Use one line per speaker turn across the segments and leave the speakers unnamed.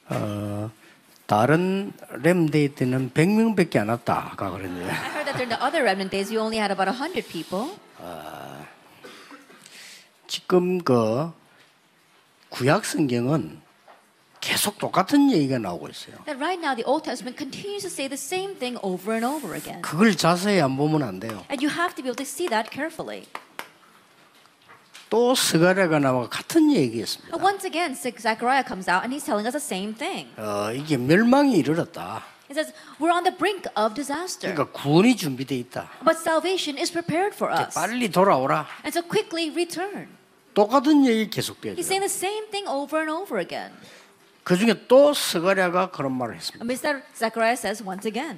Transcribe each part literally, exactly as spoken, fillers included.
어, 다른 렘데이 때는 백 명밖에 안 왔다 아까 그랬는데
I heard that during the other remnant days, you only had about one hundred people.
지금 그 구약 성경은 계속 똑같은 얘기가 나오고 있어요.
That right now the Old Testament continues to say the same thing over and over again.
그걸 자세히 안 보면 안 돼요.
And you have to be able to see that carefully.
또 스가랴가 나와 같은 얘기했습니다.
But once again, Zechariah comes out and he's telling us the same thing.
어, 이게 멸망이 이르렀다.
He says, we're on the brink of disaster.
그러니까 구원이 준비돼 있다.
But salvation is prepared for us.
빨리 돌아오라.
And so quickly return.
똑같은 얘기
He's
계속돼요.
saying the same thing over and over again.
그 중에 또 스가랴가 그런 말을 했습니다.
And Mister Zechariah says once again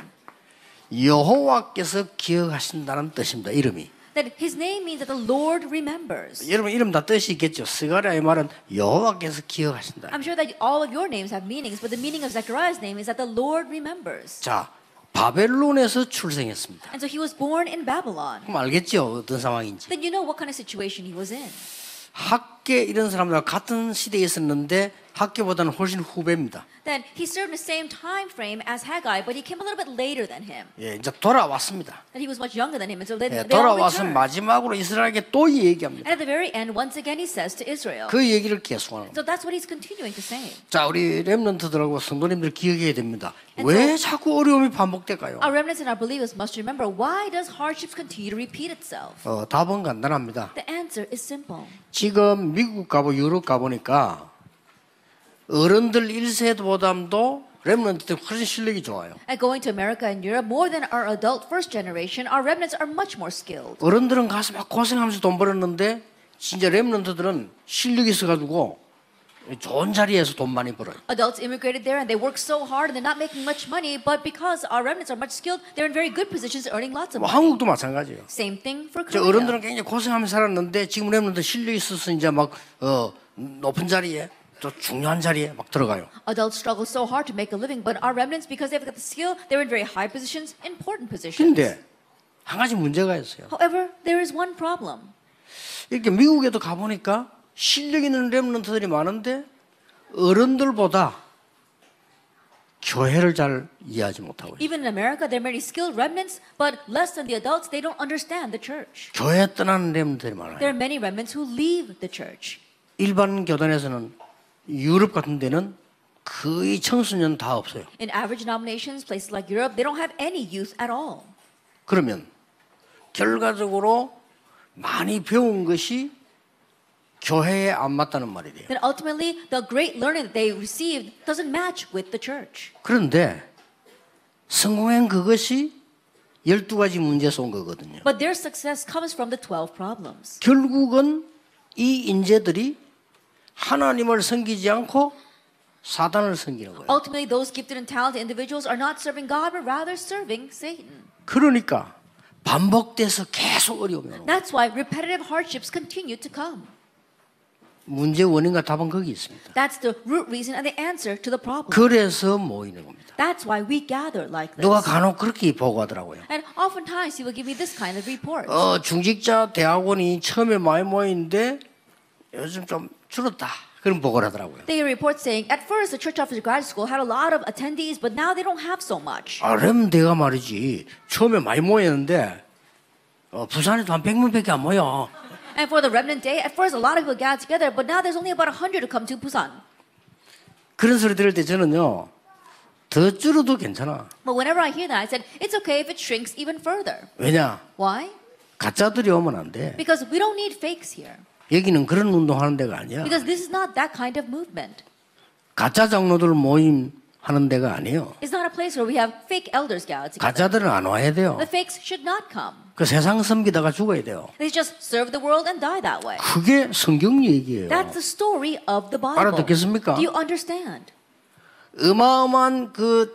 여호와께서 기억하신다는 뜻입니다. 이름이.
that his name means that the Lord remembers.
여러분 이름 다 뜻이 있겠죠. 스가랴의 말은 여호와께서 기억하신다.
I'm sure that all of your names have meanings, but the meaning of Zechariah's name is that the Lord remembers.
자, 바벨론에서 출생했습니다.
And so he was born in Babylon.
그럼 알겠죠? 어떤 상황인지.
Then you know what kind of situation he was in.
학계 이런 사람들과 같은 시대에 있었는데 학계보다는 훨씬 후배입니다.
Then he served in the same time frame as Haggai, but he came a little bit later than him.
예, 이제 돌아왔습니다.
That he was much younger than him, and so they,
예,
they all
돌아와서
returned.
마지막으로 이스라엘에게 또 이 얘기합니다.
And at the very end, once again, he says to Israel.
그 얘기를 계속하는
So that's what he's continuing to say.
자, 우리 렘넌트들하고 성도님들 기억해야 됩니다.
And
왜
so-
자꾸 어려움이 반복될까요?
Our remnants and our believers must remember, why does hardships continue to repeat itself?
어, 답은 간단합니다.
The answer is simple.
지금 미국 가보 유럽 가보니까 어른들 일 세보다도 렘넌트들 훨씬 실력이 좋아요.
And going to America and Europe, more than our adult first generation, our remnants are much more skilled.
어른들은 가서 막 고생하면서 돈 벌었는데 진짜 렘넌트들은 실력이 있어가지고 좋은 자리에서 돈 많이 벌어요.
Adults immigrated there and they work so hard and they're not making much money, but because our remnants are much skilled, they're in very good positions earning lots of
뭐
money.
한국도 마찬가지예요.
Same thing for
저
Korea.
어른들은 굉장히 고생하면서 살았는데 지금 렘넌트 실력이 있어서 이제 막 어, 높은 자리에 또 중요한 자리에 막 들어가요.
Adults struggle so hard to make a living, but our remnants, because they've got the skill, they're in very high positions, important positions.
근데 한 가지 문제가 있어요.
However, there is one problem.
이렇게 미국에도 가보니까 실력 있는 렘넌트들이 많은데 어른들보다 교회를 잘 이해하지 못하고 있어요.
Even in America, there are many skilled remnants, but less than the adults, they don't understand the church.
교회 떠나는 렘넌트들이 많아요.
There are many remnants who leave the church.
일반 교단에서는 유럽 같은 데는 거의 청소년 다 없어요.
In average denominations, places like Europe, they don't have any youth at all.
그러면 결과적으로 많이 배운 것이 교회에 안 맞다는 말이 돼요.
Then ultimately, the great learning that they received doesn't match with the church.
그런데 성공한 그것이 열두 가지 문제에서 온 거거든요.
But their success comes from the twelve problems.
결국은 이 인재들이 하나님을 섬기지 않고 사단을 섬기는 거예요.
Ultimately, those gifted and talented individuals are not serving God, but rather serving Satan.
그러니까 반복돼서 계속 어려움이 오는 거예요.
That's why repetitive hardships continue to come.
문제 원인과 답은 거기 있습니다.
That's the root reason and the answer to the problem.
그래서 모이는 겁니다.
That's why we gather like this.
누가 간혹 그렇게 보고하더라고요.
And oftentimes he will give me this kind of report.
어, 중직자 대학원이 처음에 많이 모이는데 요즘 좀 줄었다. 그런 보고를 하더라고요.
They report saying, at first the church officer graduate school had a lot of attendees, but now they don't have so much.
아, 렘대가 말이지. 처음에 많이 모였는데 어, 부산에도 한 백 명밖에 안 모여.
And for the remnant day, at first a lot of people gathered together, but now there's only about one hundred to come to Busan.
그런 소리 들을 때 저는요. 더 줄어도 괜찮아.
But whenever I hear that, I said, it's okay if it shrinks even further.
왜냐?
Why?
가짜들이 오면 안 돼.
Because we don't need fakes here.
여기는 그런 운동하는 데가 아니야.
Because this is not that kind of movement.
가짜 장로들 모임 하는 데가 아니에요.
It's not a place where we have fake elders gathered together.
가짜들은 안 와야 돼요.
The fakes should not come.
그 세상 섬기다가 죽어야 돼요.
They just serve the world and die that way.
그게 성경 얘기예요.
That's the story of the Bible.
알아듣겠습니까?
Do you understand?
어마어마한 그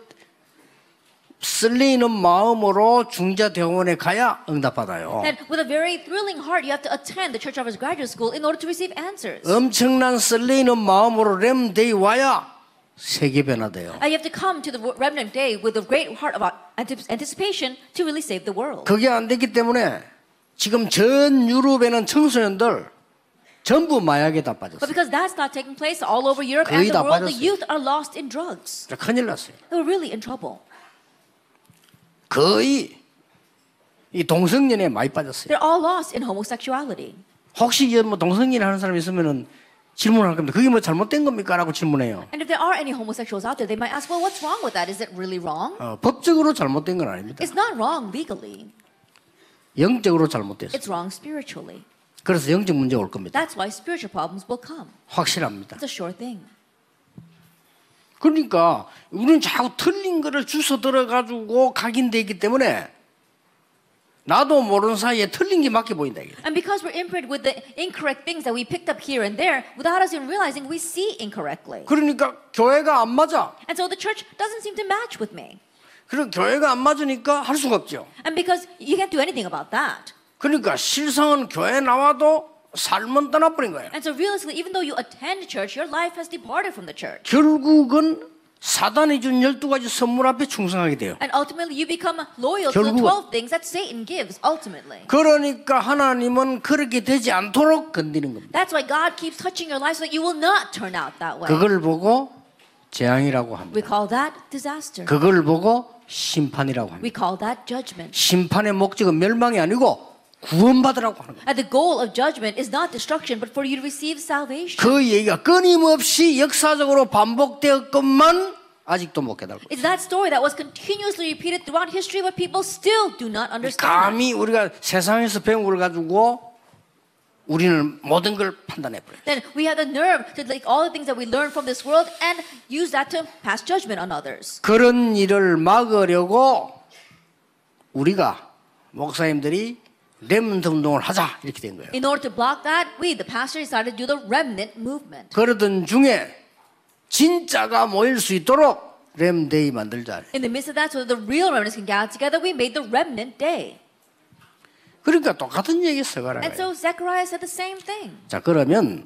설레이는 마음으로 중자대원에 가야 응답받아요.
And with a very thrilling heart, you have to attend the Church Office Graduate School in order to receive answers.
엄청난 설레이는 마음으로 렘데이 와야 세계 변화돼요.
And you have to come to the remnant day with a great heart of anticipation to really save the world.
그게 안 됐기 때문에 지금 전 유럽에는 청소년들 전부 마약에 다
But
빠졌어요.
because that's not taking place all over Europe
거의
and the
다
world, the
빠졌어요.
youth are lost in drugs.
큰일 났어요.
They were really in trouble.
거의 이 동성연애에 많이 빠졌어요.
They're all lost in homosexuality.
혹시 뭐 동성연애 하는 사람이 있으면은 질문할 겁니다. 그게 뭐 잘못된 겁니까? 라고 질문해요.
And if there are any homosexuals out there, they might ask, well, what's wrong with that? Is it really wrong?
어, 법적으로 잘못된 건 아닙니다.
It's not wrong legally.
영적으로 잘못됐어요.
It's wrong spiritually.
그래서 영적 문제가 올 겁니다.
That's why spiritual problems will come.
확실합니다.
It's a sure thing.
그러니까 우리는 자꾸 틀린 거를 주워 들어가지고 각인되기 때문에 나도 모르는 사이에 틀린 게 맞게 보인다. 이게.
And because we're imprinted with the incorrect things that we picked up here and there, without us even realizing, we see incorrectly.
그러니까 교회가 안 맞아.
And so the church doesn't seem to match with me.
그리고 교회가 안 맞으니까 할 수가 없죠.
And because you can't do anything about that.
그러니까 실상은 교회 나와도 삶은 떠나버린 거예요.
And so realistically, even though you attend church, your life has departed from the church.
결국은 사단이 준 열두 가지 선물 앞에 충성하게 돼요.
And ultimately, you become loyal to the
결국은-
twelve things that Satan gives, ultimately.
그러니까 하나님은 그렇게 되지 않도록 건드리는 겁니다.
That's why God keeps touching your life so that you will not turn out that way.
그걸 보고 재앙이라고
We
합니다.
call that disaster.
그걸 보고 심판이라고
We
합니다.
call that judgment.
심판의 목적은 mel망이 아니고 구원받으라고 하는 거예요.
And the goal of judgment is not destruction, but for you to receive salvation.
그 얘기가 끊임없이 역사적으로 반복되었건만 아직도 못 깨달고
It's that story that was continuously repeated throughout history, but people still do not understand.
감히 우리가 세상에서 배운 걸 가지고 우리는 모든 걸 판단해 버려요.
Then we have the nerve to take all the things that we learn from this world and use that to pass judgment on others.
그런 일을 막으려고 우리가 목사님들이 렘넌트 운동을 하자 이렇게 된 거예요.
In order to block that, we, the pastor, decided to do the remnant movement.
그러던 중에 진짜가 모일 수 있도록 렘데이 만들자.
In the midst of that, so that the real remnants can gather together, we made the remnant day.
그러니까 똑같은 얘기 써가라.
And so Zechariah said the same thing.
자 그러면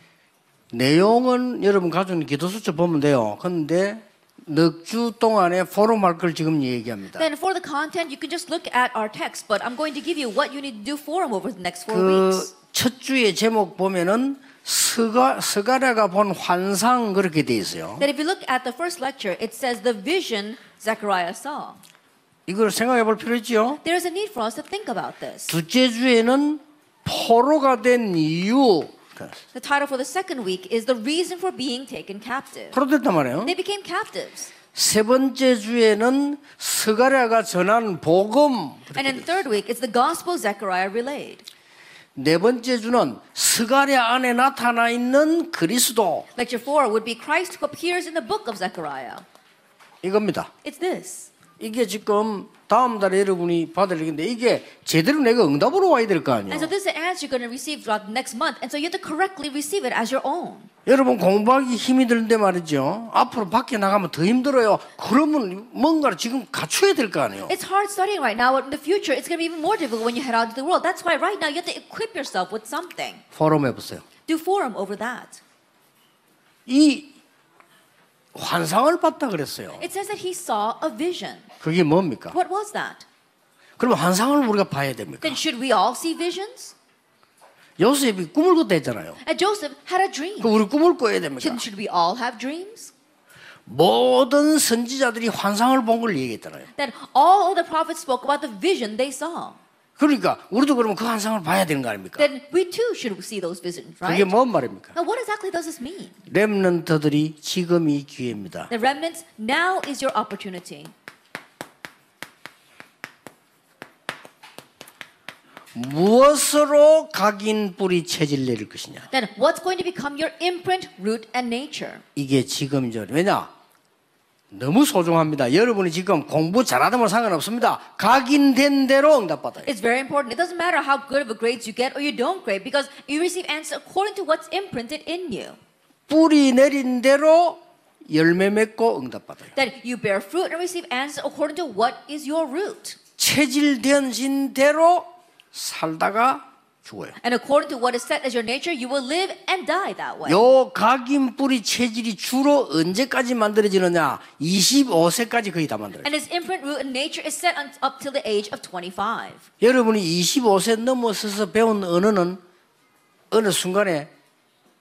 내용은 여러분 가져온 기도수첩 보면 돼요. 그런데 넉 주 동안에 포럼할 걸 지금 얘기합니다.
Then for the content, you can just look at our text, but I'm going to give you what you need to do for them over the next four
그
weeks.
첫 주의 제목 보면은 스가 스가랴가 본 환상 그렇게 돼 있어요.
That if you look at the first lecture, it says the vision Zechariah saw.
이걸 생각해 볼 필요 있죠.
There is a need for us to think about this.
둘째 주에는 포로가 된 이유.
The title for the second week is the reason for being taken captive.
포로 됐단 말이에요.
They became captives.
세 번째 주에는 스가랴가 전한 복음.
And in the third week, it's the gospel Zechariah relayed.
네 번째 주는 스가랴 안에 나타나 있는 그리스도.
Lecture four would be Christ who appears in the book of Zechariah.
이겁니다.
It's this.
이게 지금 다음 달에 여러분이 받을 얘기인데 이게 제대로 내가 응답으로 와야 될 거 아니에요.
And so this is the answer you're going to receive throughout the next month. And so you have to correctly receive it as your own.
여러분 공부하기 힘이 드는데 말이죠. 앞으로 밖에 나가면 더 힘들어요. 그러면 뭔가를 지금 갖춰야 될 거 아니에요.
It's hard studying right now, but in the future, it's going to be even more difficult when you head out into the world. That's why right now you have to equip yourself with something.
포럼 해보세요.
Do forum over that.
이 환상을 봤다 그랬어요.
It says that he saw a vision.
그게 뭡니까?
What was that?
그럼 환상을 우리가 봐야 됩니까?
Then should we all see visions?
요셉이 꿈을 꿨다 했잖아요.
And Joseph had a dream.
그 우리 꿈을 꿔야 됩니까?
Should, should we all have dreams?
모든 선지자들이 환상을 본 걸 얘기했잖아요.
Then all of the prophets spoke about the vision they saw.
그러니까 우리도 그러면 그 환상을 봐야 되는 거 아닙니까?
Then we too should see those visions,
그게
right?
뭔 말입니까?
Now, what exactly does this mean?
렘넌트들이 지금이 기회입니다.
The remnants, now is your opportunity.
무엇으로 각인 뿌리 체질 내릴 것이냐?
Then what's going to become your imprint, root, and nature?
이게 지금이죠. 왜냐? 너무 소중합니다. 여러분이 지금 공부 잘하든 뭐 상관없습니다. 각인된 대로 응답받아요.
It's very important. It doesn't matter how good of a grades you get or you don't grade because you receive answers according to what's imprinted in you.
뿌리 내린 대로 열매 맺고 응답받아요.
That you bear fruit and receive answers according to what is your root.
체질된 대로 살다가 죽어요.
And according to what is set as your nature, you will live and die that way.
요 각인 뿌리 체질이 주로 언제까지 만들어지느냐? 이십오 세까지 거의 다 만들어요.
And its imprint, root, and nature is set on, up till the age of twenty-five.
여러분이 이십오 세 넘어서서 배운 언어는 어느 순간에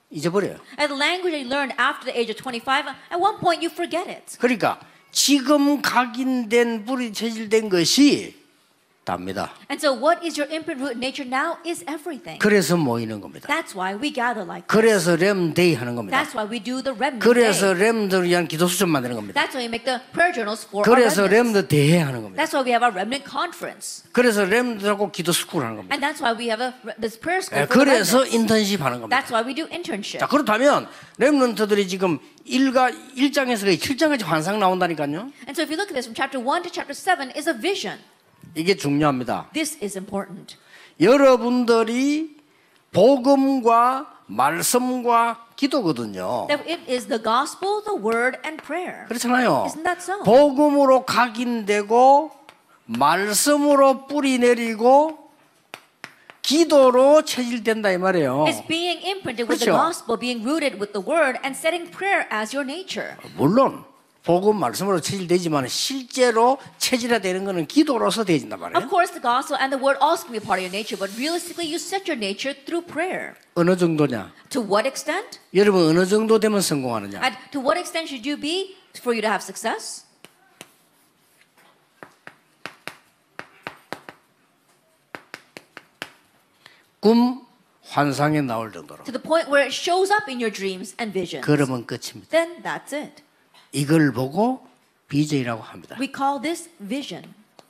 잊어버려요.
And the language that you learned after the age of twenty-five, at one point you forget it.
그러니까 지금 각인된 뿌리 체질된 것이 답니다.
And so what is your imprint root nature now is everything.
그래서 모이는 겁니다.
That's why we gather like this.
그래서 렘데이 하는 겁니다.
That's why we do the remnant
그래서
day.
렘들을 위한 기도 수첩 만드는 겁니다.
That's why we make the prayer journals for our
그래서
remnants.
렘드 대회 하는 겁니다.
That's why we have our remnant conference.
그래서 렘들하고 기도 스쿨 하는 겁니다.
And that's why we have a, this prayer school
예,
for the
그래서
remnants.
인턴십 하는 겁니다.
That's why we do internship.
자, 그렇다면 렘넌트들이 지금 일가 일 장에서 칠 장까지 환상 나온다니까요.
And so if you look at this from chapter one to chapter seven is a vision.
이게 중요합니다.
This is important.
여러분들이 복음과 말씀과 기도거든요.
That it is the gospel, the word, and prayer.
그렇잖아요.
Isn't that so?
복음으로 각인되고 말씀으로 뿌리 내리고 기도로 체질된다 이 말이에요.
It's being imprinted with the
그렇죠.
gospel, being rooted with the word, and setting prayer as your nature.
물론 복음 말씀으로 체질되지만 실제로 체질화되는 것은 기도로서 되어진단 말이에요.
Of course, the gospel and the word also can be part of your nature, but realistically, you set your nature through prayer.
어느 정도냐?
To what extent?
여러분 어느 정도 되면 성공하느냐?
And to what extent should you be for you to have success?
꿈 환상에 나올 정도로.
To the point where it shows up in your dreams and visions.
그러면 끝입니다.
Then that's it.
이걸 보고 비전이라고 합니다.
We call this vision.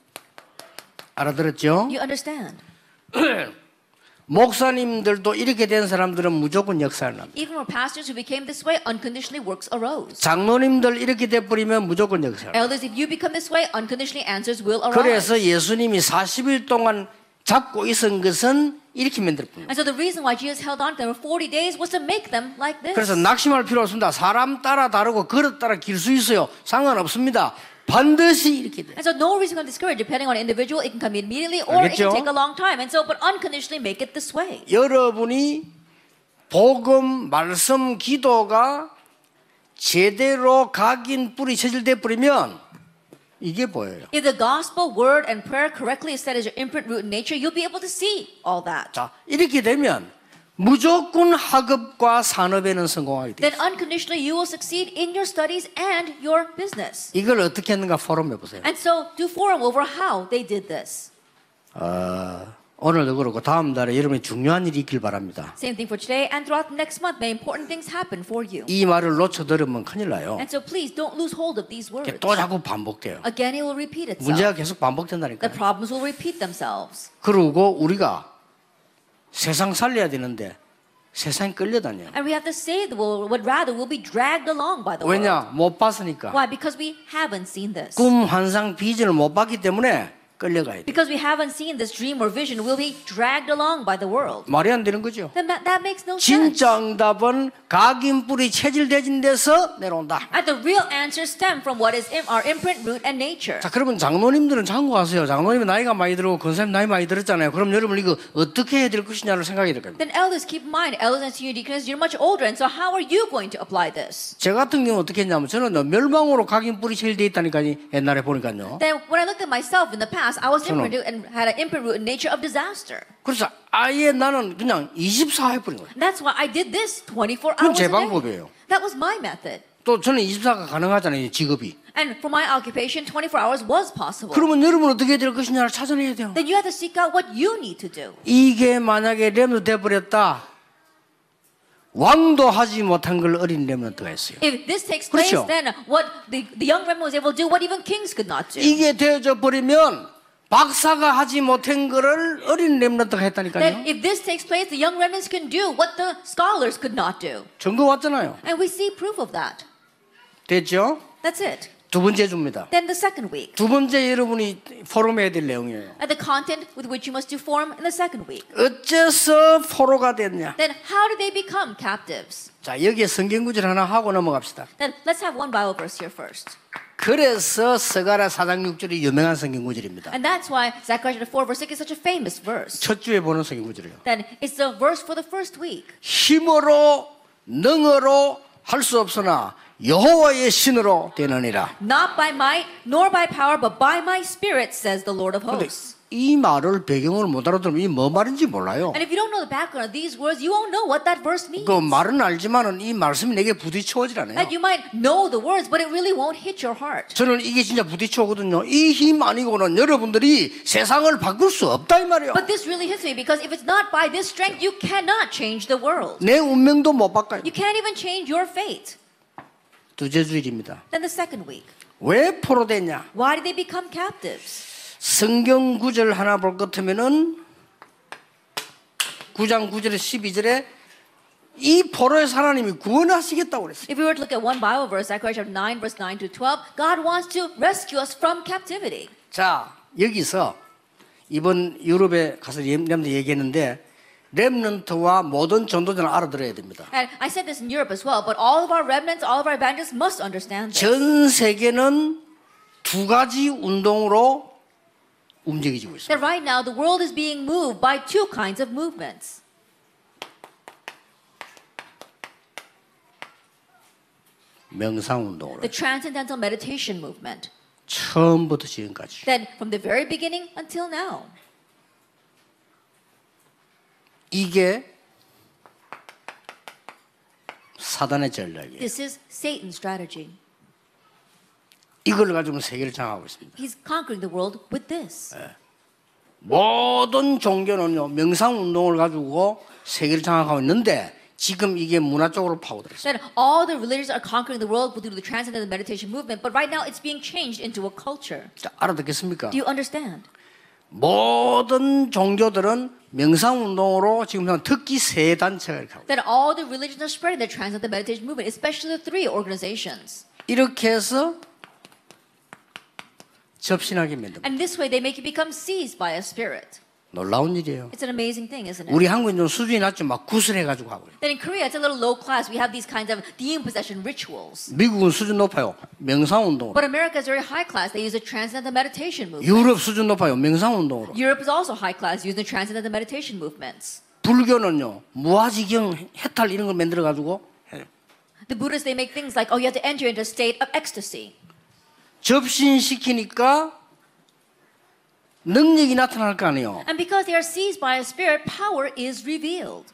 알아들었죠?
You understand?
목사님들도 이렇게 된 사람들은 무조건 역사를 납니다.
Even for pastors who became this way, unconditionally works arose.
장로님들 이렇게 돼버리면 무조건 역사를 납니다.
Elders, if you become this way, unconditionally answers will arise.
그래서 예수님이 사십 일 동안 잡고 있은 것은 이렇게 만들었습니다.
And so the reason why Jesus held on to them for forty days was to make them like this.
그래서 낙심할 필요 없습니다. 사람 따라 다르고 그릇 따라 길 수 있어요. 상관없습니다. 반드시 이렇게 돼요.
And so no reason to discourage. Depending on the individual, it can come immediately or it
알겠죠?
can take a long time. And so, but unconditionally make it this way.
여러분이 복음, 말씀, 기도가 제대로 각인 뿌리 체질돼 버리면 이게 보여요.
If the gospel, word, and prayer correctly is set as your imprint, root, and nature, you'll be able to see all that.
자, 이렇게 되면 무조건 학업과 산업에는 성공하게 돼요.
Then unconditionally you will succeed in your studies and your business.
이걸 어떻게 했는가 포럼 해보세요.
And so do forum over how they did this.
어, 오늘도 그렇고 다음 달에 여러분이 중요한 일이 있길 바랍니다.
Same thing for today and throughout the next month. May important things happen for you.
이 말을 놓쳐들으면 큰일 나요.
And so please don't lose hold of these words.
또 자꾸 반복돼요.
Again, it will repeat itself.
문제가 계속
The
반복된다니까요.
problems will repeat themselves.
그리고 우리가 세상 살려야 되는데 세상에 끌려다녀요.
And we have to save the world, but rather we'll be dragged along by the world.
왜냐? 못 봤으니까.
Why? Because we haven't seen this.
꿈, 환상, 비전을 못 봤기 때문에 끌려가야 돼.
Because we haven't seen this dream or vision, we'll be dragged along by the world.
말이 안 되는 거죠.
Then that, that makes no sense.
진짜 응답은 각인 뿌리 체질되진 데서 내려온다.
And the real answers stem from what is in our imprint, root, and nature.
자, 그러면 장로님들은 참고하세요. 장로님은 나이가 많이 들고 권사님 나이 많이 들었잖아요. 그럼 여러분 이거 어떻게 해야 될 것이냐를 생각이 될 겁니다.
Then elders, keep in mind, elders and senior deacons, you're much older, and so how are you going to apply this?
저 같은 경우 어떻게 했냐면 저는 멸망으로 각인 뿌리 체질돼 있다니까요. 옛날에 보니까요.
Then when I looked at myself in the past, I was
저는-
imprinted and had an imprint, root, and nature of disaster.
그래서 아예 나는 그냥 이십사 해버린 거예요.
And that's why I did this twenty-four
그건
hours
제
a day.
방법이에요.
That was my method.
또 저는 이십사가 가능하잖아요. 직업이.
And for my occupation, twenty-four hours was possible.
그러면 여러분 어떻게 해야 될 것이냐를 찾아내야 돼요.
Then you have to seek out what you need to do.
이게 만약에 렘도 돼버렸다. 왕도 하지 못한 걸 어린 렘넌트가 했어요.
If this takes place,
그렇죠.
then what the, the young remnant was able to do, what even kings could not do.
이게 되어져 버리면 박사가 하지 못한 거를 어린 렘넌트가
Then
했다니까요.
if this takes place, the young remnants can do what the scholars could not do.
증거 왔잖아요.
And we see proof of that.
됐죠?
That's it.
두 번째 줍니다.
Then the second week.
두 번째 여러분이 포럼해야 될 내용이에요.
And the content with which you must do forum in the second week.
어째서 포로가 됐냐?
Then how did they become captives?
자, 여기에 성경 구절 하나 하고 넘어갑시다.
Then let's have one Bible verse here first.
그래서 스가랴 사 장 육 절이 유명한 성경 구절입니다.
And that's why Zechariah chapter four verse six is such a famous verse.
첫 주에 보는 성경 구절이에요.
Then it's the verse for the first week.
힘으로 능으로 할 수 없으나 여호와의 신으로 되느니라.
Not by might nor by power, but by my spirit, says the Lord of
근데
hosts.
이 말을 배경을 못 알아들으면 이 뭐 말인지 몰라요.
And if you don't know the background of these words, you won't know what that verse means.
그 말은 알지만은 이 말씀이 내게 부딪혀오질 않아요.
Like you might know the words, but it really won't hit your heart.
저는 이게 진짜 부딪혀오거든요. 이 힘 아니고는 여러분들이 세상을 바꿀 수 없다 이 말이에요.
But this really hits me because if it's not by this strength, you cannot change the world.
내 운명도 못 바꿔요.
You can't even change your fate.
두째 주일입니다.
Then the second week.
왜 포로됐냐?
Why did they become captives?
성경 구절 하나 볼 것 같으면은 구 장 구 절에 십이 절에 이 포로에서 하나님이 구원하시겠다고 그랬어요.
If we were to look at one Bible verse, Zechariah chapter nine, verse nine to twelve, God wants to rescue us from captivity.
자, 여기서 이번 유럽에 가서 렘넌트 얘기했는데 렘넌트와 모든 전도자는 알아들어야 됩니다.
And I said this in Europe as well, but all of our remnants, all of our evangelists must understand this.
전 세계는 두 가지 운동으로 움직이고 있습니다.
That right now the world is being moved by two kinds of movements.
명상 운동으로.
The transcendental meditation movement.
처음부터 지금까지.
Then from the very beginning until now.
이게 사단의 전략이에요.
This is Satan's strategy.
이걸 가지고 세계를 장악하고 있습니다.
He's conquering the world with this.
모든 종교는요 명상 운동을 가지고 세계를 장악하고 있는데 지금 이게 문화 쪽으로 파고들었어요.
That all the religions are conquering the world through the transcendental meditation movement, but right now it's being changed into a culture.
자, 알아듣겠습니까?
Do you understand?
모든 종교들은 명상 운동으로 지금 특히 세 단체가 이렇게 하고
That all the religions are spreading the transcendental meditation movement, especially the three organizations.
이렇게 해서 접신하게 만듭니다.
And this way they make you become seized by a spirit.
놀라운 일이에요.
It's an amazing thing, isn't it?
우리 한국은 좀 수준이 낮죠. 막 구슬해가지고 하고요.
Then in Korea, it's a little low class. We have these kinds of demon possession rituals.
미국은 수준 높아요. 명상 운동으로.
But America is very high class. They use a transcendental meditation movement.
유럽 수준 높아요. 명상 운동으로.
Europe is also high class, using the transcendental meditation movements.
불교는요. 무아지경 해탈 이런 걸 만들어 가지고 해요.
The Buddhists, they make things like, oh, you have to enter into a state of ecstasy.
접신시키니까 능력이 나타날 거 아니에요.
And because they are seized by a spirit, power is revealed.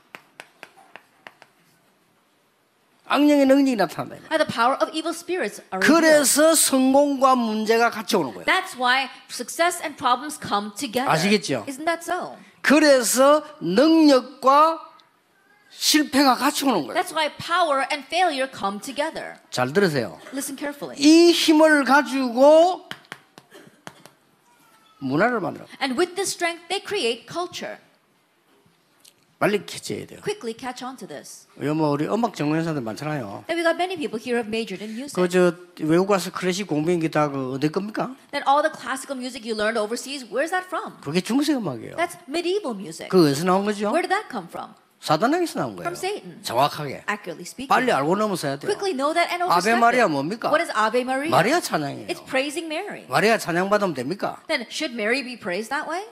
악령의 능력이 나타난다.
And the power of evil spirits are revealed.
그래서 성공과 문제가 같이 오는 거예요.
That's why success and problems come together.
아시겠죠?
Isn't that so?
그래서 능력과 실패가 같이 오는 거예요.
That's why power and failure come together.
잘 들으세요.
Listen carefully.
이 힘을 가지고 문화를 만들어.
And with this strength, they create culture.
빨리 캐치해야 돼요.
Quickly catch on to this.
뭐 우리 음악 전공자들 많잖아요.
That we got many people here who have majored in music.
그저 외국 가서 클래식 공부한 게 다 그 어디 겁니까?
That all the classical music you learned overseas, where's that from?
그게 중세 음악이에요.
That's medieval music.
그 어디서 나온 거죠?
Where did that come from?
사단에게서 나온 거예요.
From Satan.
정확하게.
Accurately speaking.
빨리 알고 넘어서야 돼요.
Quickly know that and
아베
overstep
마리아
it.
뭡니까?
What is Ave Maria?
마리아 찬양이에요.
It's praising Mary.
마리아 찬양 받으면 됩니까?
Then should Mary be praised that way?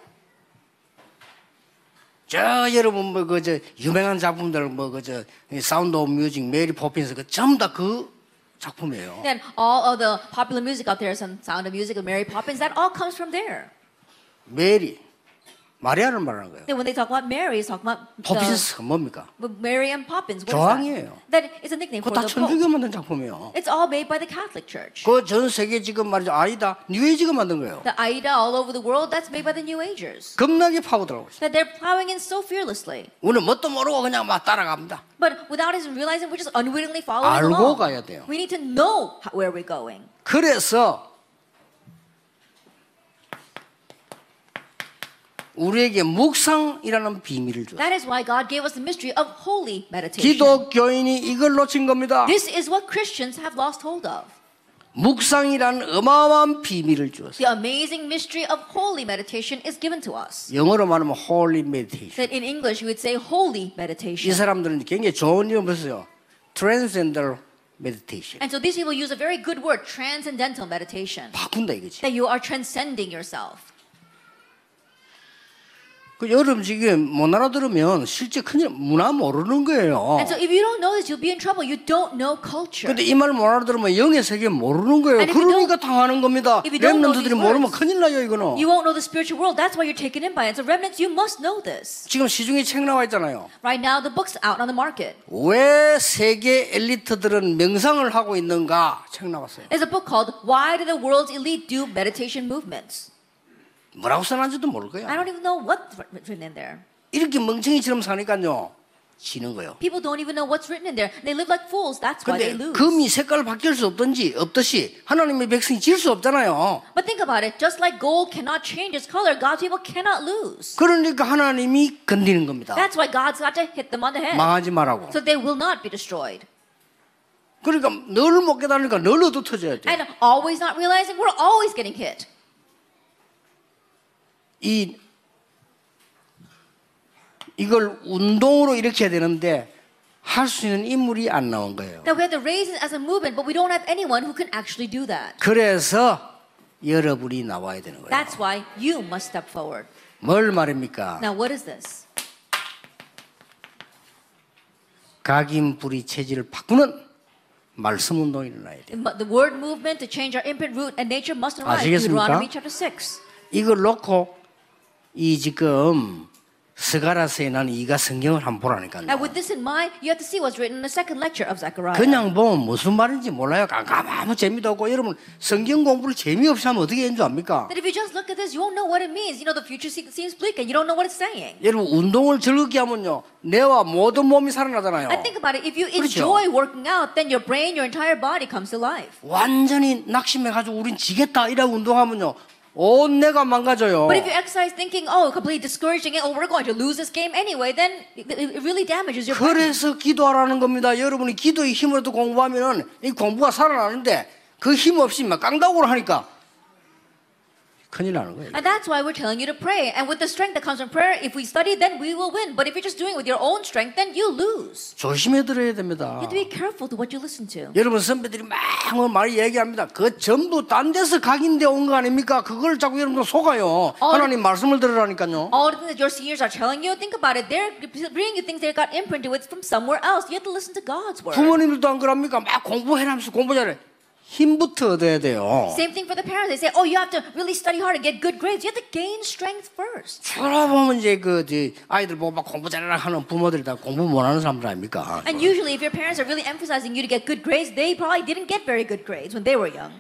저 여러분 뭐 그 저 유명한 작품들 뭐 그 저 사운드 오브 뮤직 메리 포핀스 그 전부 다 그 작품이에요.
Then all of the popular music out there, some Sound of Music of Mary Poppins, that all comes from there.
메리 마리아를 말하는 거예요.
Then when they talk about Mary, it's talking about the,
포핀스가 뭡니까?
Mary and Poppins. What
교황이에요.
is that? That is a nickname
그거
for
다
the Pope.
천주교 만든 작품이에요.
It's all made by the Catholic Church.
그 전 세계 지금 말이죠 아이다 뉴에이지가 만든 거예요.
The Aida all over the world, that's made by the New Agers.
겁나게 파고들어가고 있어요.
That they're plowing in so fearlessly.
우리는 뭣도 모르고 그냥 막 따라갑니다.
But without even realizing, we're just unwittingly following
알고
along.
가야 돼요.
We need to know how, where we're going.
그래서 우리에게 묵상이라는 비밀을 줬어요.
That is why God gave us the mystery of holy meditation.
기독교인이 이걸 놓친 겁니다.
This is what Christians have lost hold of.
묵상이란 어마어마한 비밀을 주었어요.
The amazing mystery of holy meditation is given to us.
영어로 말하면 holy meditation.
That in English you would say holy
이
meditation.
사람들은 굉장히 좋은 이름을 썼어요. transcendental meditation.
And so these people use a very good word, transcendental meditation.
바꾼다 이거지.
That you are transcending yourself.
그 여러분 지금 못 알아들으면 실제 큰일 문화 모르는 거예요.
And so if you don't know this, you'll be in trouble. You don't know culture.
근데 이 말 못 알아들으면 영의 세계 모르는 거예요.
And if you
그러니까 당하는 겁니다.
if you don't know
렘넌트들이
these
모르면
words,
큰일 나요 이거는.
You won't know the spiritual world. That's why you're taken in by it. So remnants, you must know this.
지금 시중에 책 나와 있잖아요.
Right now, the book's out on the market.
왜 세계 엘리트들은 명상을 하고 있는가 책 나왔어요.
There's a book called Why Do the World's Elite Do Meditation Movements?
뭐라고 써놨는지도 모를 거예요.
I don't even know what's written in there.
이렇게 멍청이처럼 사니까요 지는 거예요.
People don't even know what's written in there. They live like fools. That's why they
근데
lose.
금이 색깔 바뀔 수 없든지 없듯이 하나님의 백성이 질 수 없잖아요.
But think about it. Just like gold cannot change its color, God's people cannot lose.
그러니까 하나님이 건드리는 겁니다.
That's why God's got to hit them on the head.
망하지 말라고.
So they will not be destroyed.
그러니까 늘 못 깨달으니까 늘 얻어 터져야 돼.
And always not realizing we're always getting hit.
이 이걸 운동으로 일으켜야 되는데 할 수 있는 인물이 안 나온 거예요.
That we have to raise it as a movement, but we don't have anyone who can actually do that.
그래서 여러분이 나와야 되는 거예요.
That's why you must step forward.
뭘 말입니까?
Now, what is this?
각인불이 체질을 바꾸는 말씀 운동이 일어나야 돼요.
The word movement to change our imprint, root, and nature must arise.
아시겠습니까?
Deuteronomy chapter six.
이걸 놓고 이 지금 스가랴서에 나는 이가 성경을 한번 보라니까요.
Now, with this in mind, you have to see what's written in the second lecture of Zechariah.
그냥 보면 무슨 말인지 몰라요. 깜깜 아무 재미도 없고 여러분 성경 공부를 재미없이 하면 어떻게 하는 줄 압니까?
That if you just look at this, you won't know what it means. You know, the future se- seems bleak, and you don't know what it's saying.
여러분 운동을 즐겁게 하면요 뇌와 모든 몸이 살아나잖아요.
I think about it. If you
그렇죠.
enjoy working out, then your brain, your entire body comes to life.
완전히 낙심해가지고 우린 지겠다 이라고 운동하면요 온 뇌가 망가져요.
But if you exercise thinking, oh, completely discouraging it, oh, we're going to lose this game anyway, then it, it really damages your brain.
그래서 기도하라는 겁니다. 여러분이 기도의 힘으로도 공부하면은 이 공부가 살아나는데 그 힘 없이 막 깡다구를 하니까 큰일 나는 거예요.
And that's why we're telling you to pray. And with the strength that comes from prayer, if we study, then we will win. But if you're just doing it with your own strength, then you lose.
조심해 들어야 됩니다.
You have to be careful to what you listen to.
여러분 선배들이 막 많이 얘기합니다. 그 전부 딴 데서 각인돼 온 거 아닙니까? 그걸 자꾸 여러분들 속아요.
어,
하나님 말씀을 들으라니까요.
All the things that your seniors are telling you, think about it. They're bringing you things they got imprinted with from somewhere else. You have to listen to God's word.
부모님들도 안 그럽니까? 막 공부해라면서 공부 잘해. 힘부터 얻어야 돼요.
Same thing for the parents. They say, oh, you have to really study hard and get good grades. You have to gain strength first.
주로 보면 이제 그 이제 아이들 보고 막 공부 잘해라 하는 부모들이 다 공부 못하는 사람들 아닙니까?
And usually, if your parents are really emphasizing you to get good grades, they probably didn't get very good grades when they were young.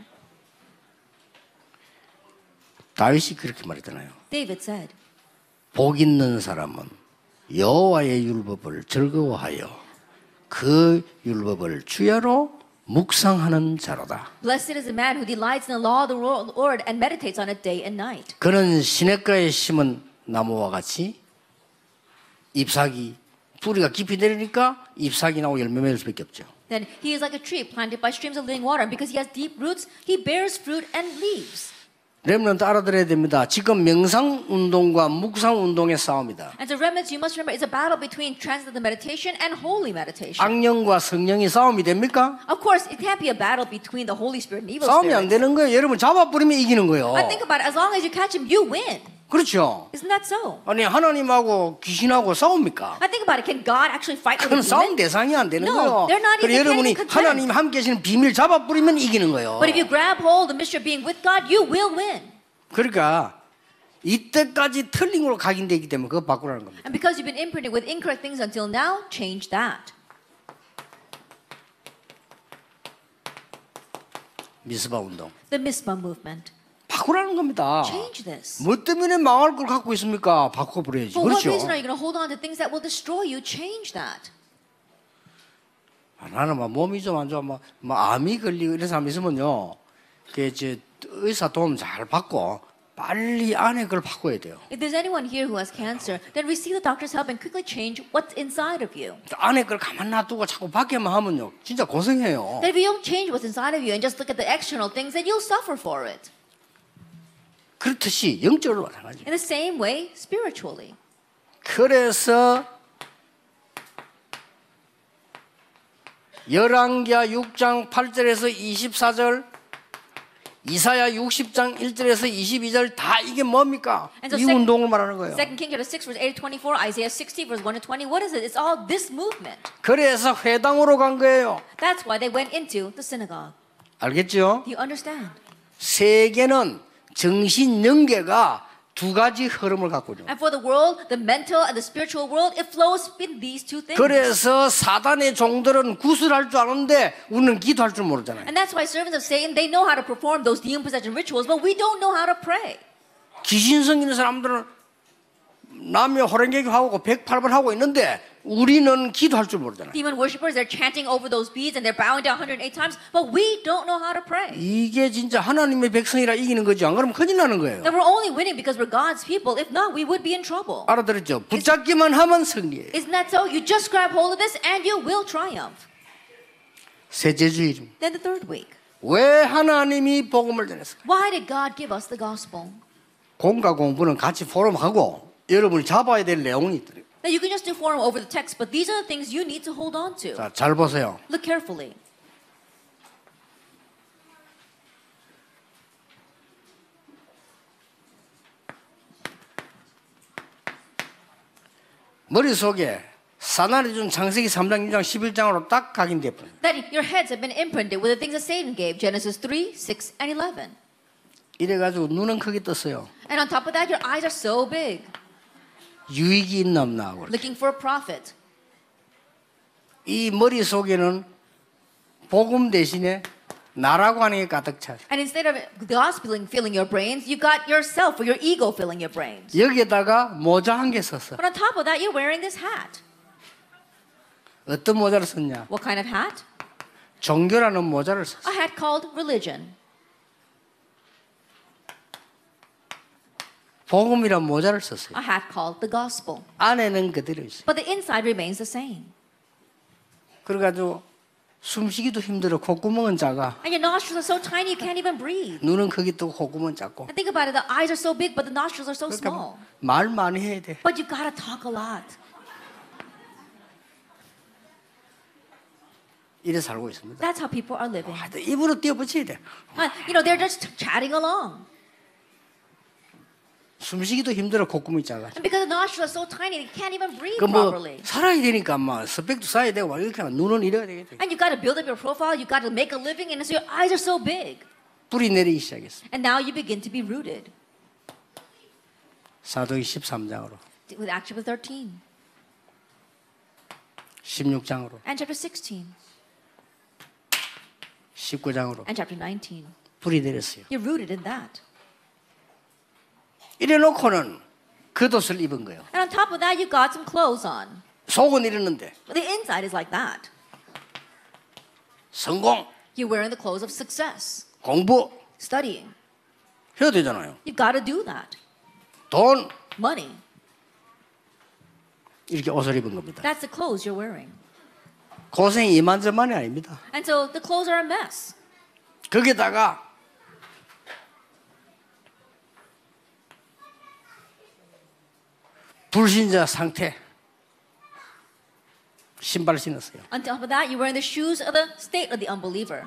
다윗이 그렇게 말했잖아요.
David said,
복 있는 사람은 여호와의 율법을 즐거워하여 그 율법을 주야로 묵상하는 자로다.
blessed is the man who delights in the law of the Lord and meditates on it day and night.
그는 시냇가에 심은 나무와 같이 잎사귀 뿌리가 깊이 내리니까 잎사귀 나오고 열매 맺을 수밖에 없죠.
Then he is like a tree planted by streams of living water. And because he has deep roots, he bears fruit and leaves.
렘넌트 알아들어야 됩니다. 지금 명상 운동과 묵상 운동의 싸움이다.
And so remnants, you must remember, it's a battle between transcendental meditation and holy meditation.
악령과 성령이 싸움이 됩니까?
Of course, it can't be a battle between the Holy Spirit and evil
싸움이 안
spirits.
되는 거예요. 여러분 잡아버리면 이기는 거예요.
But think about it. As long as you catch him, you win.
그렇죠.
Isn't that so?
아니 하나님하고 귀신하고 싸웁니까?
I think about it. Can God actually fight with
그럼
a
싸움
demon?
대상이 안 되는
No,
거예요.
they're not
그래
even
여러분이
getting
하나님 함께 계시는 비밀 잡아버리면 이기는 거예요.
But if you grab hold of the mystery of being with God, you will win.
그러니까 이때까지 틀린 걸로 각인되기 때문에 그거 바꾸라는 겁니다.
And because you've been imprinted with incorrect things until now, change that.
미스바 운동
The Mizpah movement.
바꾸라는 겁니다.
Change this.
뭐 때문에 망할 걸 갖고 있습니까? 바꿔버려야지.
For what
그렇죠.
reason are you going to hold on to things that will destroy you? Change that.
아, 나는 막 몸이 좀 안 좋아, 막, 막 암이 걸리고 이런 사람 있으면요, 그 이제 의사 도움 잘 받고 빨리 안에 걸 바꿔야 돼요.
If there's anyone here who has cancer, then receive the doctor's help and quickly change what's inside of you.
안에 걸 가만 놔두고 자꾸 밖에만 하면요, 진짜 고생해요.
That if you don't change what's inside of you and just look at the external things, then you'll suffer for it.
그렇듯이 영적으로 마찬가지.
In the same way, spiritually.
그래서 열왕기하 육 장 팔 절에서 이십사 절 이사야 육십 장 일 절에서 이십이 절 다 이게 뭡니까?
And so
이
sec-
운동을 말하는 거예요.
Second King chapter six verse eight to twenty-four, Isaiah sixty verse one to twenty. What is it? It's all this movement.
그래서 회당으로 간 거예요.
That's why they went into the synagogue.
알겠죠?
Do you understand?
세계는 정신 연계가 두 가지 흐름을 갖고 있죠.
And for the world, the mental and the spiritual world, it flows in these two things.
그래서 사단의 종들은 구슬할 줄 아는데 우리는 기도할 줄 모르잖아요.
And that's why servants of Satan, they know how to perform those demon possession rituals, but we don't know how to pray.
귀신성 있는 사람들은 남녀 호랭개교 하고 백팔 번 하고 있는데 우리는 기도할 줄 모르잖아요.
Demon worshippers, they're chanting over those beads and they're bowing down one hundred eight times, but we don't know how to pray.
이게 진짜 하나님의 백성이라 이기는 거죠. 안 그러면 큰일 나는 거예요.
That we're only winning because we're God's people. If not, we would be in trouble.
알아들었죠? 붙잡기만 하면 승리예요.
Isn't that so? You just grab hold of this and you will triumph.
셋째 주일.
Then the third week.
왜 하나님이 복음을 전했을까?
Why did God give us the gospel?
공과 공부는 같이 포럼하고 여러분이 잡아야 될 내용이 있더래요.
Now you can just do forum over the text, but these are the things you need to hold on to.
자, 잘 보세요.
Look carefully.
머릿속에 사단이 준 창세기 삼 장 일 장 십일 장으로 딱 각인돼 버려요.
That your heads have been imprinted with the things that Satan gave, Genesis three, six, and eleven.
이래가지고 눈은 크게 떴어요.
And on top of that, your eyes are so big,
유익이 있나 없나 하고.
looking for a prophet.
이 머릿속에는 복음 대신에 나라고 하는 게 가득 차요.
And instead of the gospel filling your brains, you got yourself or your ego filling your brains.
여기에다가 모자 한 개 썼어.
But on top of that, you're wearing this hat.
어떤 모자를 썼냐?
What kind of hat?
종교라는 모자를 썼어.
A hat called religion.
복음이란 모자를 썼어요.
A hat called the gospel.
안에는 그대로 있어요.
But the inside remains the same.
그래가지고 숨쉬기도 힘들어. 콧구멍은 작아.
And your nostrils are so tiny you can't even breathe.
눈은 크게 뜨고 콧구멍은 작고.
And think about it, the eyes are so big, but the nostrils are so small.
그러니까 말 많이 해야 돼.
But you gotta talk a lot.
이래 살고 있습니다.
That's how people are living.
하여튼 입으로 띄어붙여야 돼.
Uh, You know, they're just chatting along.
숨쉬기도 힘들어. 콧구멍이 작아.
And because the nostrils are so tiny, they can't even breathe
그뭐
properly.
살아야 되니까 막 스펙도 쌓아야 되고 막 이렇게 하면 눈은 이래야 되겠죠.
And you gotta build up your profile, you gotta make a living, and so your eyes are so big.
뿌리 내리기 시작했어.
And now you begin to be rooted.
사도기 십삼 장으로
With Acts chapter thirteen
십육 장으로
and chapter sixteen
십구 장으로
and chapter nineteen.
뿌리 내렸어요.
You're rooted in that.
이래 놓고는 겉옷을 입은 거예요.
And on top of that, you got some clothes on.
속은 이랬는데
But the inside is like that.
성공,
You're wearing the clothes of success,
공부
studying.
해야 되잖아요.
You've got to do that.
돈
Money.
이렇게 옷을 입은 겁니다.
That's the clothes you're wearing.
고생이 이만저만이 아닙니다.
And so the clothes are a mess.
거기다가 불신자 상태 신발 신었어요.
On top of that, you're wearing the shoes of the state of the unbeliever.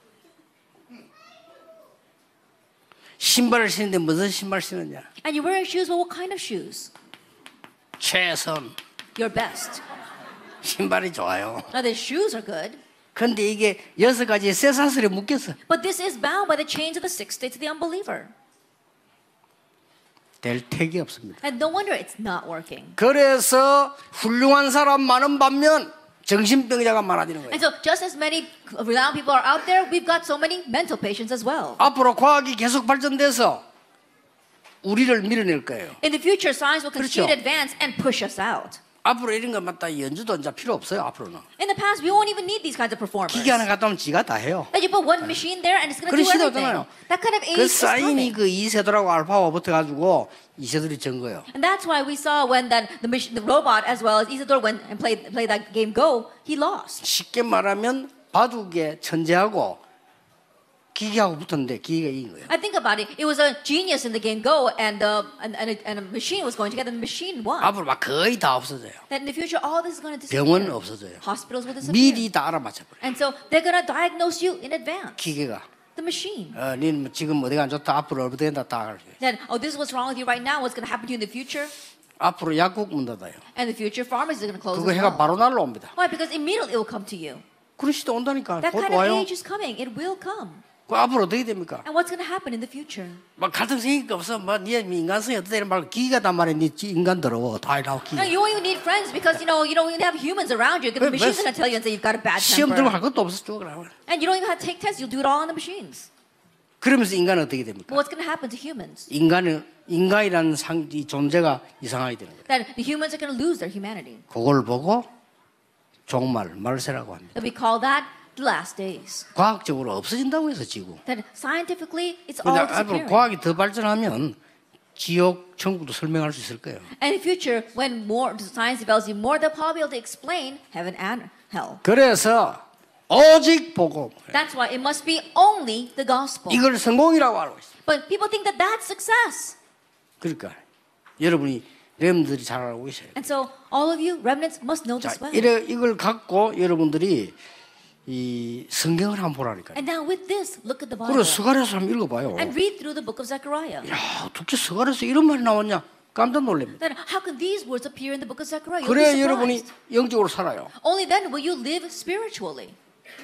신발을 신는데 무슨 신발 신느냐?
And you're wearing shoes, well, what kind of shoes?
최선
Your best.
신발이 좋아요.
Now, the shoes are good,
근데 이게 여섯 가지 쇠사슬에 묶였어.
but this is bound by the chains of the six states of the unbeliever.
될 택이 없습니다.
And no wonder it's not working.
그래서 훌륭한 사람 많은 반면 정신병자가 많아지는 거예요.
And so, just as many renowned people are out there, we've got so many mental patients as well.
앞으로 과학이 계속 발전돼서 우리를 밀어낼 거예요.
In the future, science will continue
그렇죠.
to advance and push us out.
앞으로 이런 것 맞다 연주도 이제 필요 없어요. 앞으로는
In the past, we won't even need these kinds of performers.
기계 하나 갖다 놓으면 지가 다 해요.
That you put one machine there and it's going to
그런
do
시대
everything.
없잖아요.
That kind of age
그
is
사인이
coming.
그 이세돌하고 알파와 붙어가지고 이세돌이 전 거예요.
And that's why we saw when that the, machine, the robot as well as Isidore went and played played that game Go, he lost.
쉽게 말하면 바둑의 천재하고 기계하고 붙었는데 기계가 이긴 거예요.
I think about it. It was a genius in the game Go, and uh, and, and, a, and a machine was going together. And the machine won.
앞으로 막 거의 다 없어져요.
That in the future, all this is going to disappear.
병원 없어져요.
Hospitals will disappear.
미리 다 알아맞혀버려요.
And so they're going to diagnose you in advance.
기계가.
the machine.
어, 니는 지금 어디가 안 좋다. 앞으로 어디 된다. 다.
That, oh, this is what's wrong with you right now. What's going to happen to you in the future?
앞으로 약국 문 닫아요.
And the future pharmacies are going to close
그거
as
해가
well.
바로 날라옵니다.
Why? Because immediately it will come to you.
그런 시대 온다니까.
That
곧
kind of
와요.
age is coming. It will come.
그 앞으로 어떻게 됩니까?
And what's going to happen in the future?
막 가등생이가 없어. 막네 인간성이 어떻게 되는 말 기가 단 말에 네 인간 더러워. 다 나오 기.
Now, you won't even need friends because you know you don't even have humans around you. The
But-
machine's
but-
going to tell you and say you've got a bad
시험 들고
temper.
할 것도 없어 죽어라.
And you don't even have to take tests. You'll do it all on the machines.
그러면서 인간은 어떻게 됩니까?
But what's going to happen to humans?
인간은 인간이라는 상, 이 존재가 이상하게 되는 거예요.
That the humans are going to lose their humanity.
그걸 보고 종말, 말세라고 합니다.
That we call that the last days.
과학적으로 없어진다고 해서 지구.
That scientifically it's
근데
all
앞으로
disappearing.
과학이 더 발전하면 지옥, 천국도 설명할 수 있을 거예요.
And in the future, when more science develops even more, they'll probably be able to explain heaven and hell.
그래서 오직 복음.
That's why it must be only the gospel.
이걸 성공이라고 알고 있어요.
But people think that that's success.
그러니까 여러분이 렘들이 잘 알고 계셔요.
And so all of you remnants must know
자,
this well.
이래 이걸 갖고 여러분들이 이 성경을 한번 보라니까요.
And now with this, look at the Bible.
그래 스가랴서 한번 읽어봐요.
And read through the book of Zechariah.
야, 어떻게 스가랴서 이런 말이 나왔냐? 깜짝 놀랍니다.
Then how can these words appear in the book of Zechariah? You'll
그래
be
여러분이
surprised.
영적으로 살아요.
Only then will you live spiritually.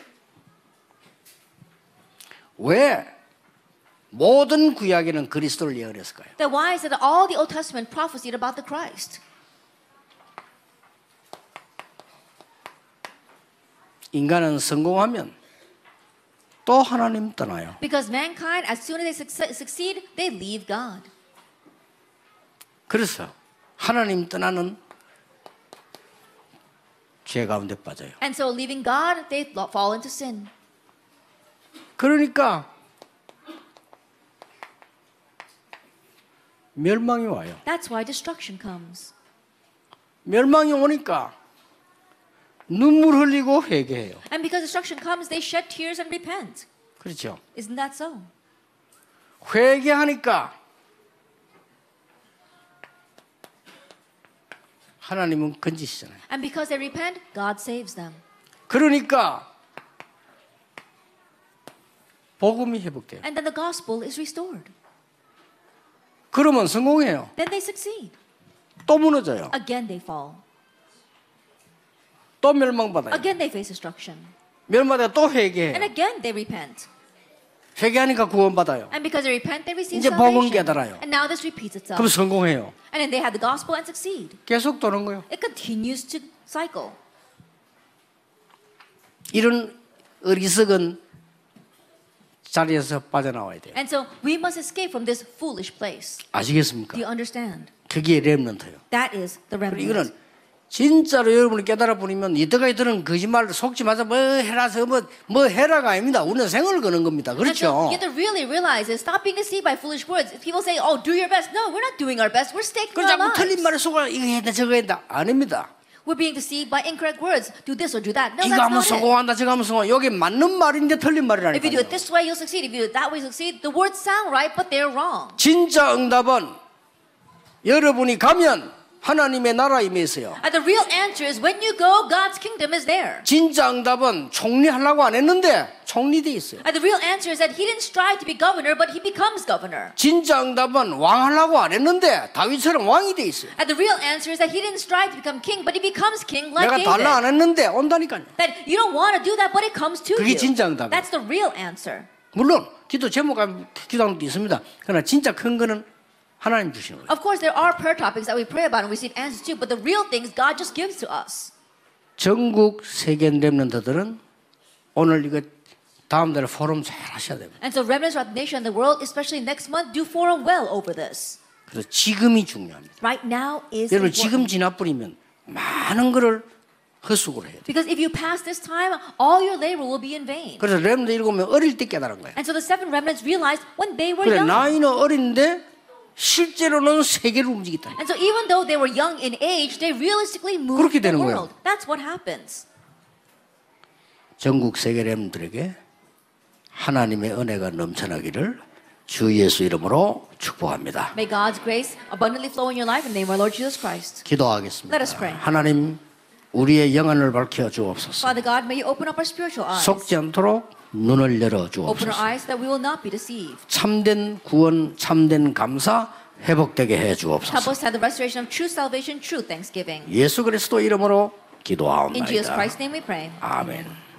왜 모든 구약에는 그리스도를 예언했을까요?
Then why is it that all the Old Testament prophesied about the Christ?
인간은 성공하면 또 하나님 떠나요.
Because mankind, as soon as they succe- succeed, they leave God.
그래서 하나님 떠나는 죄 가운데 빠져요.
And so leaving God, they fall into sin.
그러니까 멸망이 와요.
That's why destruction comes.
멸망이 오니까 눈물 흘리고 회개해요.
And because destruction comes, they shed tears and repent.
그렇죠.
Isn't that so?
회개하니까 하나님은 건지시잖아요.
And because they repent, God saves them.
그러니까 복음이 회복돼요.
And then the gospel is restored.
그러면 성공해요.
Then they succeed.
또 무너져요.
Again they fall.
또 멸망받아요.
Again they face destruction.
멸망받아 또
And
회개해요.
again they repent.
회개하니까 구원받아요.
And because they repent, they receive
이제 복음
salvation.
깨달아요.
And now this repeats itself.
그럼 성공해요.
And then they have the gospel and succeed.
계속 도는 거예요.
It continues to cycle.
이런 어리석은 자리에서 빠져나와야 돼요.
And so we must escape from this foolish place.
아시겠습니까?
Do you understand?
그게 렘넌트예요.
That is the
그리고
remnant.
이거는 진짜로 여러분이 깨달아 버리면 이때까지 들은 거짓말을 속지 마서 뭐 해라서 뭐, 뭐 해라가 아닙니다. 우리는 생을 거는 겁니다.
And so
그렇죠?
you have to really realize is stop being deceived by foolish words. If people say, "Oh, do your best," no, we're not doing our best. We're staking
그래서
our
자꾸 틀린
lives.
말에 속아 이거 해야 저거 해야 아닙니다.
We're being deceived by incorrect words. Do this or do that. No,
이거
that's
하면
not it.
성공한다 저거 하면 성공. 여기 맞는 말인데 틀린
If you do it
말이라니까요.
this way, you'll succeed. If you do it that way, you'll succeed. The words sound right, but they're wrong.
진짜 응답은 여러분이 가면 하나님의 나라 임해 있어요.
And the real answer is when you go, God's kingdom is there.
진짜 응답은 총리하려고 안 했는데 총리돼 있어요.
And the real answer is that he didn't strive to be governor, but he becomes governor.
진짜 응답은 왕하려고 안 했는데 다윗처럼 왕이 돼 있어요.
And the real answer is that he didn't strive to become king, but he becomes king like
내가 달라 안
David.
했는데 온다니까요.
That you don't want to do that, but it comes to
그게
you.
진짜 응답이에요.
That's the real answer.
물론 기도 제목 기도하는 것도 있습니다. 그러나 진짜 큰 거는 하나님 주시는 거예요.
Of course, there are prayer topics that we pray about and receive answers to, but the real things God just gives to us.
전국 세계 렘넌트들은 오늘 이거 다음 달에 포럼 잘 하셔야 됩니다.
And so remnants throughout the nation and the world, especially next month, do forum well over this.
그래서 지금이 중요합니다.
Right now is
여러분 지금
important.
지나버리면 많은 거를 헛수고를 해야 돼요.
Because if you pass this time, all your labor will be in vain.
그래서 렘넌트 일곱명 어릴 때 깨달은 거예요.
And so the seven remnants realized when they were
그래
young.
나이는 어린데 실제로는 세계를 움직이다.
And so even though they were young in age, they realistically moved
그렇게
the
되는
world.
거예요.
That's what happens.
전국 세계 렘넌트들에게 하나님의 은혜가 넘쳐나기를 주 예수 이름으로 축복합니다.
May God's grace abundantly flow in your life in the name of our Lord Jesus Christ.
기도하겠습니다.
Let us pray.
하나님 우리의 영안을 밝혀 주옵소서.
Father God, may you open up our spiritual eyes.
속지 않도록 눈을 열어
Open our
주옵소서.
eyes that we will not be deceived.
참된 구원, 참된 감사 회복되게 해
Help
주옵소서.
us have the restoration of true salvation, true thanksgiving.
예수 그리스도 이름으로
In Jesus
기도하옵나이다.
Christ's name we pray.
아멘.